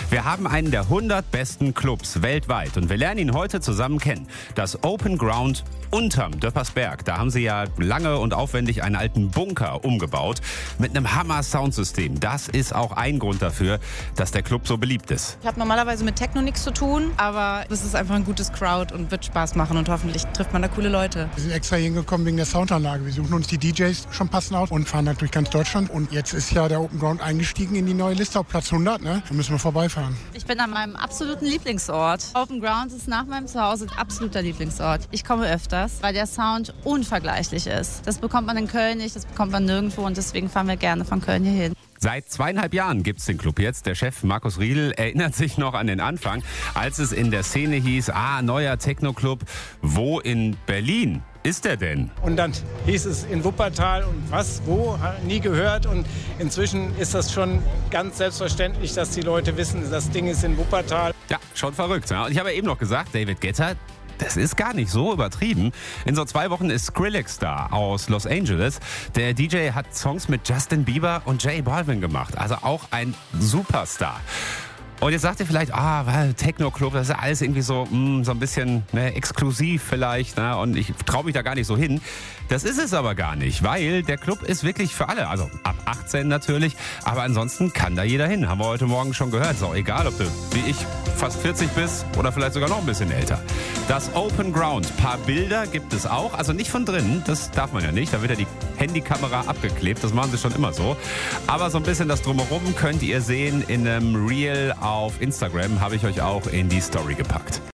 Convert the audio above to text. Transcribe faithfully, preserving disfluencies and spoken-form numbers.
Wir haben einen der hundert besten Clubs weltweit und wir lernen ihn heute zusammen kennen. Das Open Ground unterm Döppersberg. Da haben sie ja lange und aufwendig einen alten Bunker umgebaut mit einem Hammer-Soundsystem. Das ist auch ein Grund dafür, dass der Club so beliebt ist. Ich habe normalerweise mit Techno nichts zu tun, aber es ist einfach ein gutes Crowd und wird Spaß machen und hoffentlich trifft man da coole Leute. Wir sind extra hingekommen wegen der Soundanlage. Wir suchen uns die D Js schon passend aus und fahren dann durch ganz Deutschland. Und jetzt ist ja der Open Ground eingestiegen in die neue Liste auf Platz hundert. Ne? Da müssen wir vorbeifahren. Ich bin an meinem absoluten Lieblingsort. Open Ground ist nach meinem Zuhause ein absoluter Lieblingsort. Ich komme öfters, weil der Sound unvergleichlich ist. Das bekommt man in Köln nicht, das bekommt man nirgendwo und deswegen fahren wir gerne von Köln hierhin. Seit zweieinhalb Jahren gibt es den Club jetzt. Der Chef Markus Riedl erinnert sich noch an den Anfang, als es in der Szene hieß, ah, neuer Techno-Club. Wo in Berlin ist der denn? Und dann hieß es in Wuppertal und was, wo, nie gehört. Und inzwischen ist das schon ganz selbstverständlich, dass die Leute wissen, das Ding ist in Wuppertal. Ja, schon verrückt. Ja? Und ich habe ja eben noch gesagt, David Guetta, das ist gar nicht so übertrieben. In so zwei Wochen ist Skrillex da aus Los Angeles. Der D J hat Songs mit Justin Bieber und J Balvin gemacht. Also auch ein Superstar. Und jetzt sagt ihr vielleicht, ah, Techno-Club, das ist ja alles irgendwie so, mh, so ein bisschen ne, exklusiv vielleicht. Ne? Und ich traue mich da gar nicht so hin. Das ist es aber gar nicht, weil der Club ist wirklich für alle. Also ab achtzehn natürlich, aber ansonsten kann da jeder hin. Haben wir heute Morgen schon gehört. Ist auch egal, ob du wie ich fast vierzig bist oder vielleicht sogar noch ein bisschen älter. Das Open Ground, ein paar Bilder gibt es auch. Also nicht von drinnen, das darf man ja nicht. Da wird ja die Handykamera abgeklebt, das machen sie schon immer so. Aber so ein bisschen das Drumherum könnt ihr sehen in einem Reel auf Instagram, habe ich euch auch in die Story gepackt.